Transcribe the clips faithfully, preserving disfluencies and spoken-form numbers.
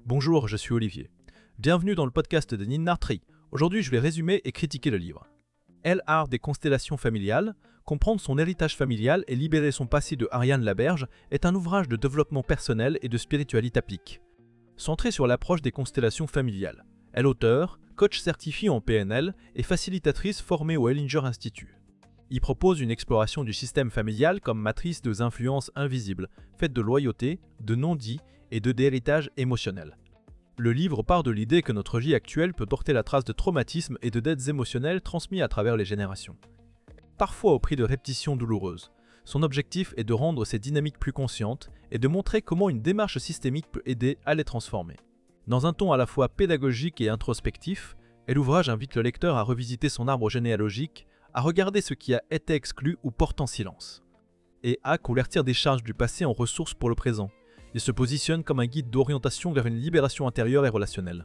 Bonjour, je suis Olivier. Bienvenue dans le podcast de Ninartri. Aujourd'hui, je vais résumer et critiquer le livre. Elle, art des constellations familiales, comprendre son héritage familial et libérer son passé de Ariane Laberge est un ouvrage de développement personnel et de spiritualité applique. Centré sur l'approche des constellations familiales. Elle est auteure, coach certifié en P N L et facilitatrice formée au Hellinger Institute. Il propose une exploration du système familial comme matrice de influences invisibles, faite de loyauté, de non-dit et de d'héritage émotionnel. Le livre part de l'idée que notre vie actuelle peut porter la trace de traumatismes et de dettes émotionnelles transmis à travers les générations. Parfois au prix de répétitions douloureuses. Son objectif est de rendre ces dynamiques plus conscientes et de montrer comment une démarche systémique peut aider à les transformer. Dans un ton à la fois pédagogique et introspectif, l'ouvrage invite le lecteur à revisiter son arbre généalogique, à regarder ce qui a été exclu ou porte en silence, et à convertir des charges du passé en ressources pour le présent. Il se positionne comme un guide d'orientation vers une libération intérieure et relationnelle.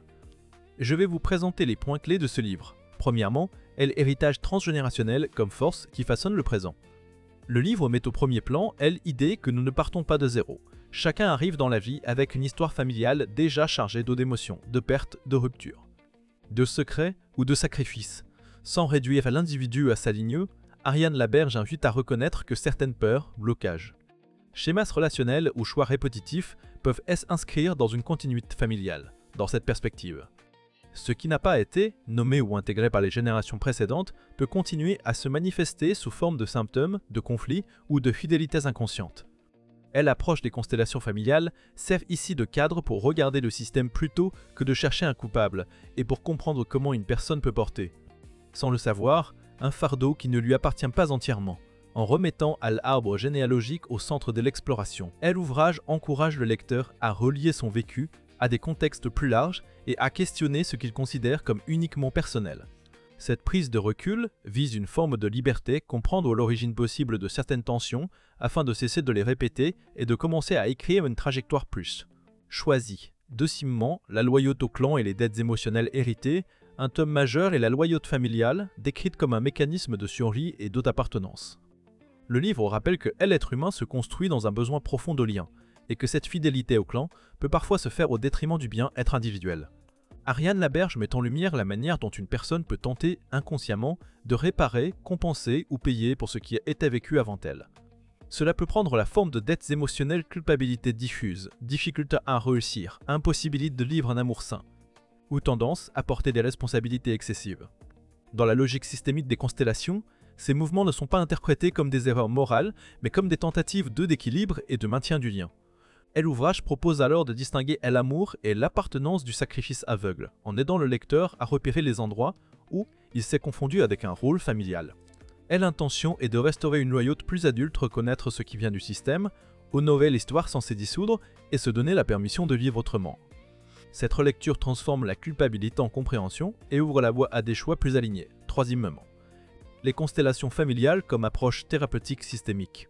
Je vais vous présenter les points clés de ce livre. Premièrement, est l'héritage transgénérationnel comme force qui façonne le présent. Le livre met au premier plan l'idée que nous ne partons pas de zéro. Chacun arrive dans la vie avec une histoire familiale déjà chargée d'eau d'émotions, de pertes, de ruptures, de secrets ou de sacrifices. Sans réduire l'individu à sa ligne, Ariane Laberge invite à reconnaître que certaines peurs, blocages, schémas relationnels ou choix répétitifs peuvent s'inscrire dans une continuité familiale, dans cette perspective. Ce qui n'a pas été nommé ou intégré par les générations précédentes peut continuer à se manifester sous forme de symptômes, de conflits ou de fidélités inconscientes. Elle approche des constellations familiales sert ici de cadre pour regarder le système plutôt que de chercher un coupable et pour comprendre comment une personne peut porter, sans le savoir, un fardeau qui ne lui appartient pas entièrement. En remettant à l'arbre généalogique au centre de l'exploration, l'ouvrage encourage le lecteur à relier son vécu à des contextes plus larges et à questionner ce qu'il considère comme uniquement personnel. Cette prise de recul vise une forme de liberté, comprendre l'origine possible de certaines tensions afin de cesser de les répéter et de commencer à écrire une trajectoire plus choisie. Deuxièmement, la loyauté au clan et les dettes émotionnelles héritées. Un tome majeur est la loyauté familiale, décrite comme un mécanisme de survie et d'auto-appartenance. Le livre rappelle que l'être humain se construit dans un besoin profond de lien, et que cette fidélité au clan peut parfois se faire au détriment du bien-être individuel. Ariane Laberge met en lumière la manière dont une personne peut tenter, inconsciemment, de réparer, compenser ou payer pour ce qui a été vécu avant elle. Cela peut prendre la forme de dettes émotionnelles, culpabilité diffuse, difficulté à réussir, impossibilité de vivre un amour sain, ou tendance à porter des responsabilités excessives. Dans la logique systémique des constellations, ces mouvements ne sont pas interprétés comme des erreurs morales, mais comme des tentatives de d'équilibre et de maintien du lien. L'ouvrage propose alors de distinguer l'amour et l'appartenance du sacrifice aveugle, en aidant le lecteur à repérer les endroits où il s'est confondu avec un rôle familial. L'intention est de restaurer une loyauté plus adulte, reconnaître ce qui vient du système, honorer l'histoire sans se dissoudre et se donner la permission de vivre autrement. Cette relecture transforme la culpabilité en compréhension et ouvre la voie à des choix plus alignés. Troisièmement, les constellations familiales comme approche thérapeutique systémique.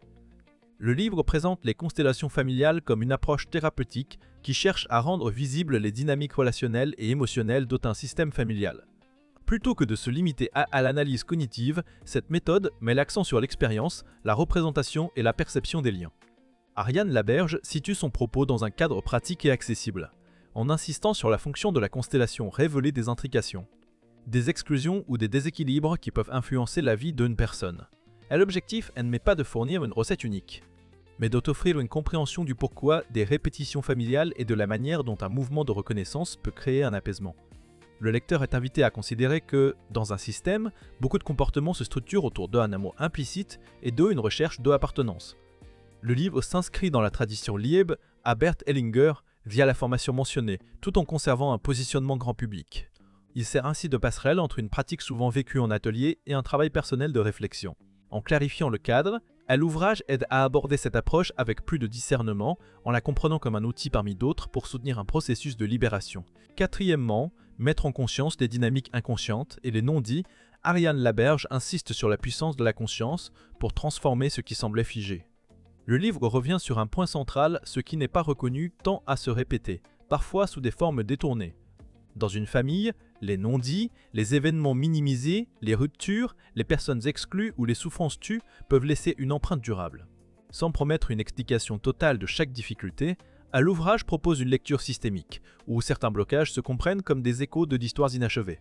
Le livre présente les constellations familiales comme une approche thérapeutique qui cherche à rendre visibles les dynamiques relationnelles et émotionnelles d'un système familial. Plutôt que de se limiter à, à l'analyse cognitive, cette méthode met l'accent sur l'expérience, la représentation et la perception des liens. Ariane Laberge situe son propos dans un cadre pratique et accessible, en insistant sur la fonction de la constellation révéler des intrications, des exclusions ou des déséquilibres qui peuvent influencer la vie d'une personne. L'objectif n'est pas de fournir une recette unique, mais d'offrir une compréhension du pourquoi des répétitions familiales et de la manière dont un mouvement de reconnaissance peut créer un apaisement. Le lecteur est invité à considérer que, dans un système, beaucoup de comportements se structurent autour d'un amour implicite et d'une recherche d'appartenance. Le livre s'inscrit dans la tradition liebe à Bert Hellinger via la formation mentionnée, tout en conservant un positionnement grand public. Il sert ainsi de passerelle entre une pratique souvent vécue en atelier et un travail personnel de réflexion. En clarifiant le cadre, l'ouvrage aide à aborder cette approche avec plus de discernement, en la comprenant comme un outil parmi d'autres pour soutenir un processus de libération. Quatrièmement, mettre en conscience des dynamiques inconscientes et les non-dits. Ariane Laberge insiste sur la puissance de la conscience pour transformer ce qui semblait figé. Le livre revient sur un point central, ce qui n'est pas reconnu tend à se répéter, parfois sous des formes détournées. Dans une famille, les non-dits, les événements minimisés, les ruptures, les personnes exclues ou les souffrances tues peuvent laisser une empreinte durable. Sans promettre une explication totale de chaque difficulté, L'ouvrage propose une lecture systémique, où certains blocages se comprennent comme des échos de d'histoires inachevées.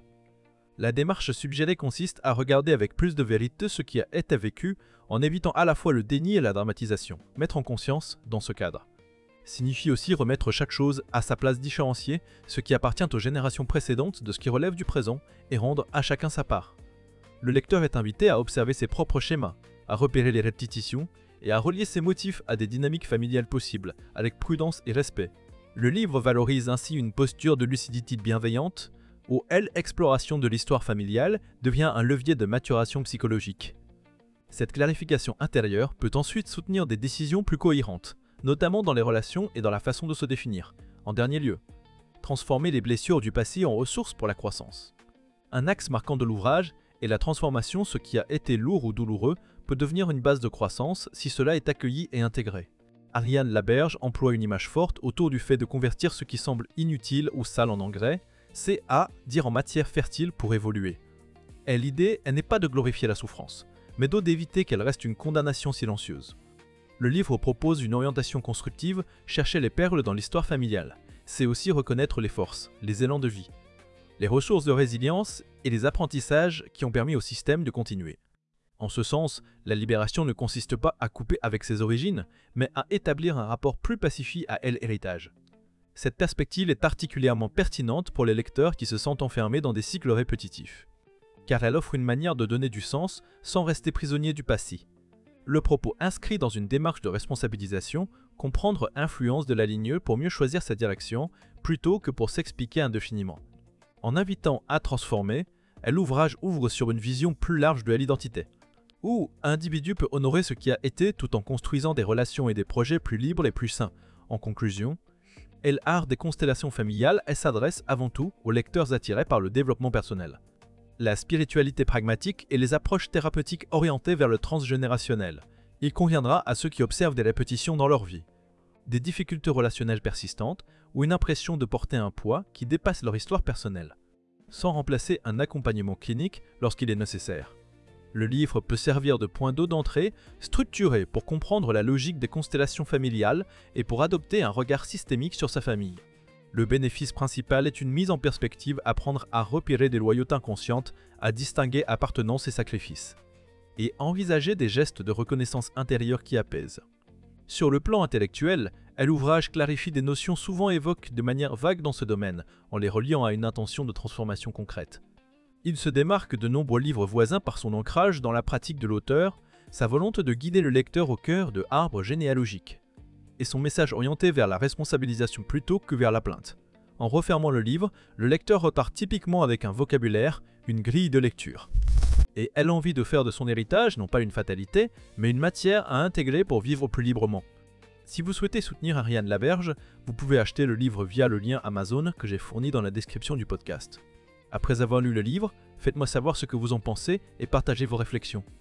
La démarche suggérée consiste à regarder avec plus de vérité ce qui a été vécu, en évitant à la fois le déni et la dramatisation. Mettre en conscience, dans ce cadre, signifie aussi remettre chaque chose à sa place, différenciée, ce qui appartient aux générations précédentes de ce qui relève du présent, et rendre à chacun sa part. Le lecteur est invité à observer ses propres schémas, à repérer les répétitions, et à relier ses motifs à des dynamiques familiales possibles, avec prudence et respect. Le livre valorise ainsi une posture de lucidité bienveillante, où l'exploration de l'histoire familiale devient un levier de maturation psychologique. Cette clarification intérieure peut ensuite soutenir des décisions plus cohérentes, notamment dans les relations et dans la façon de se définir. En dernier lieu, transformer les blessures du passé en ressources pour la croissance. Un axe marquant de l'ouvrage est la transformation. Ce qui a été lourd ou douloureux peut devenir une base de croissance si cela est accueilli et intégré. Ariane Laberge emploie une image forte autour du fait de convertir ce qui semble inutile ou sale en engrais, c'est à dire en matière fertile pour évoluer. Et l'idée n'est pas de glorifier la souffrance, mais d'éviter qu'elle reste une condamnation silencieuse. Le livre propose une orientation constructive, chercher les perles dans l'histoire familiale. C'est aussi reconnaître les forces, les élans de vie, les ressources de résilience et les apprentissages qui ont permis au système de continuer. En ce sens, la libération ne consiste pas à couper avec ses origines, mais à établir un rapport plus pacifique à l'héritage. Cette perspective est particulièrement pertinente pour les lecteurs qui se sentent enfermés dans des cycles répétitifs, car elle offre une manière de donner du sens sans rester prisonnier du passé. Le propos inscrit dans une démarche de responsabilisation, comprendre l'influence de la ligneux pour mieux choisir sa direction, plutôt que pour s'expliquer indéfiniment. En invitant à transformer, l'ouvrage ouvre sur une vision plus large de l'identité, où un individu peut honorer ce qui a été tout en construisant des relations et des projets plus libres et plus sains. En conclusion, l'art des constellations familiales s'adresse avant tout aux lecteurs attirés par le développement personnel, la spiritualité pragmatique et les approches thérapeutiques orientées vers le transgénérationnel. Il conviendra à ceux qui observent des répétitions dans leur vie, des difficultés relationnelles persistantes ou une impression de porter un poids qui dépasse leur histoire personnelle, sans remplacer un accompagnement clinique lorsqu'il est nécessaire. Le livre peut servir de point d'eau d'entrée structuré pour comprendre la logique des constellations familiales et pour adopter un regard systémique sur sa famille. Le bénéfice principal est une mise en perspective, apprendre à repérer des loyautés inconscientes, à distinguer appartenance et sacrifice, et envisager des gestes de reconnaissance intérieure qui apaisent. Sur le plan intellectuel, l'ouvrage clarifie des notions souvent évoquées de manière vague dans ce domaine, en les reliant à une intention de transformation concrète. Il se démarque de nombreux livres voisins par son ancrage dans la pratique de l'auteur, sa volonté de guider le lecteur au cœur de arbres généalogiques, et son message orienté vers la responsabilisation plutôt que vers la plainte. En refermant le livre, le lecteur repart typiquement avec un vocabulaire, une grille de lecture. Et elle a envie de faire de son héritage non pas une fatalité, mais une matière à intégrer pour vivre plus librement. Si vous souhaitez soutenir Ariane Laberge, vous pouvez acheter le livre via le lien Amazon que j'ai fourni dans la description du podcast. Après avoir lu le livre, faites-moi savoir ce que vous en pensez et partagez vos réflexions.